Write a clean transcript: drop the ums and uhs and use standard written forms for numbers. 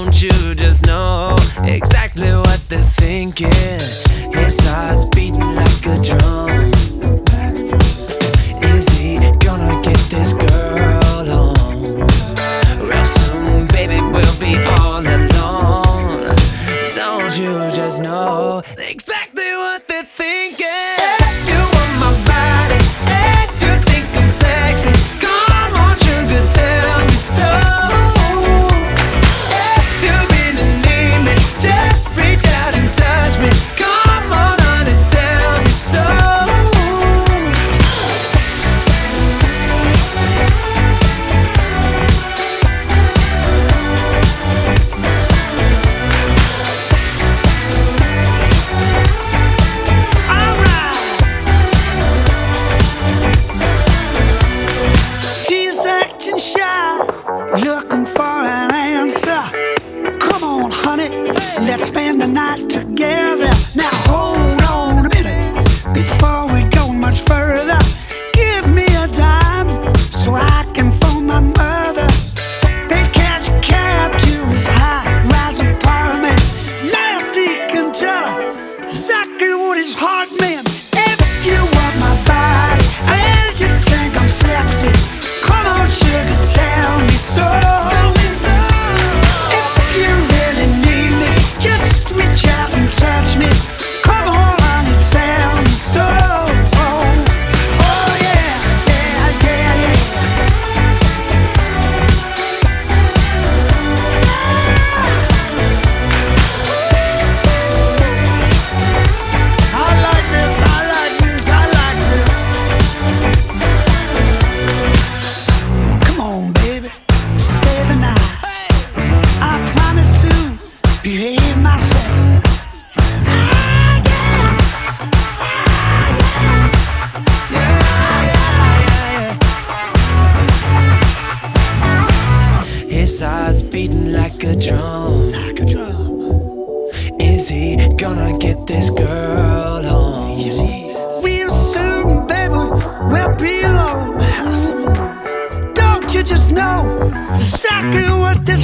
Don't you just know exactly what they're thinking? His heart's beating like a drum. Is he gonna get this girl home? Real soon, baby, we'll be all alone. Don't you just know exactly what they're thinking? If you want my body, if you think I'm sexy, come on, sugar, tell me so. If you really need me, just reach out and touch me. Come on, honey, tell me so. Looking for an answer. Come on, honey, let's spend the night together. Now hold on a minute before we go much further. Give me a dime so I can phone my mother. They catch a cab to his high-rise apartment. Last he can tell her exactly what his heart meant. If you want my body and you think I'm sexy, come on, sugar, tell me so. If you really need me, just reach out and touch me. Come on, honey, tell me so. Oh yeah, yeah, yeah, yeah. I like this, I like this, I like this. Come on, baby, stay the night. I promise to behave myself. His heart's beating like a drum. Like a drum. Is he gonna get this girl home? Yes, he is. Real soon, baby, we'll be alone. Don't you just know exactly what this